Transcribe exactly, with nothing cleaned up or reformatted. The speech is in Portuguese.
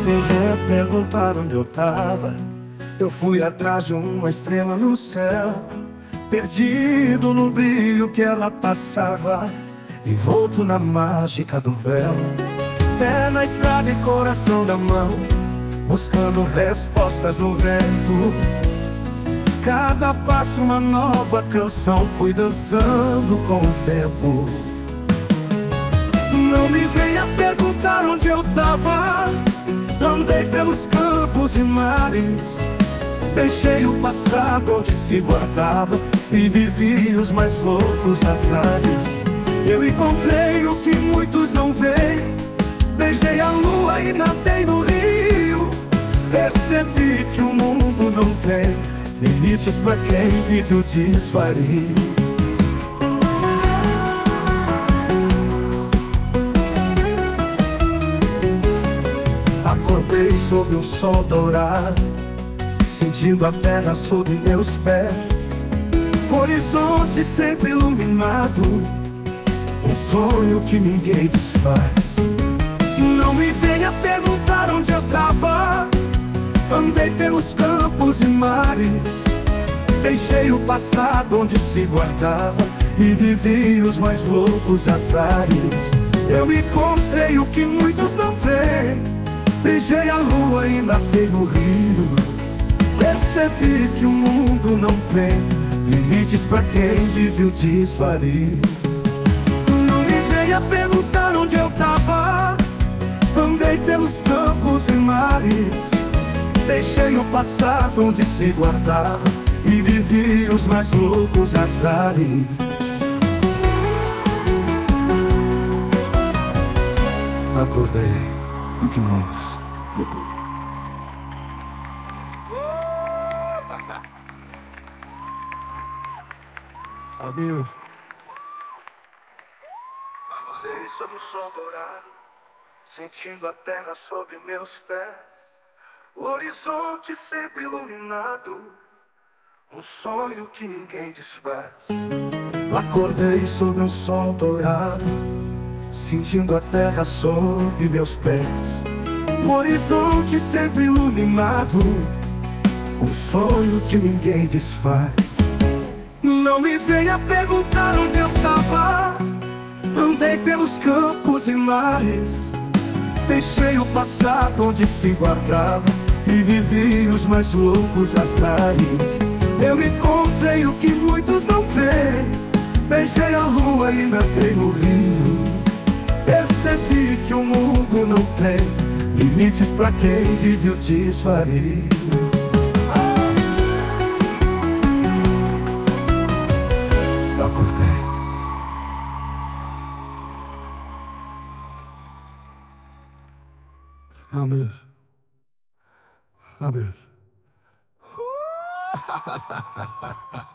me veio perguntar onde eu tava. Eu fui atrás de uma estrela no céu, perdido no brilho que ela passava, envolto na mágica do véu. Pé na estrada e coração na mão, buscando respostas no vento. Cada passo uma nova canção, fui dançando com o tempo. Não me venha perguntar onde eu tava. Andei pelos campos e mares, deixei o passado onde se guardava e vivi os mais loucos azares. Eu encontrei o que muitos não veem, beijei a lua e nadei no rio. Percebi que o mundo não tem limites pra quem vive o desvario. Acordei sob um sol dourado, sentindo a terra sob meus pés. Horizonte sempre iluminado, um sonho que ninguém desfaz. Não me venha perguntar onde eu tava. Andei pelos campos e mares, deixei o passado onde se guardava e vivi os mais loucos azares. Eu encontrei o que muitos não veem, beijei a lua e nadei no rio. Percebi que o mundo não tem limites pra quem vive o desvario. Não me venha perguntar onde eu tava. Andei pelos campos e mares, deixei o passado onde se guardava e vivi os mais loucos azares. Acordei o que muitos. Adeus. Acordei sob o sol dourado, sentindo a terra sob meus pés. O horizonte sempre iluminado, um sonho que ninguém desfaz. Acordei sob um sol dourado, sentindo a terra sob meus pés. O horizonte sempre iluminado, um sonho que ninguém desfaz. Não me venha perguntar onde eu tava. Andei pelos campos e mares, deixei o passado onde se guardava e vivi os mais loucos azares. Eu encontrei o que muitos não veem, beijei a lua e nadei no rio. Percebi que o mundo não tem limites pra quem vive o desvario. Acordei. Amém. Amém.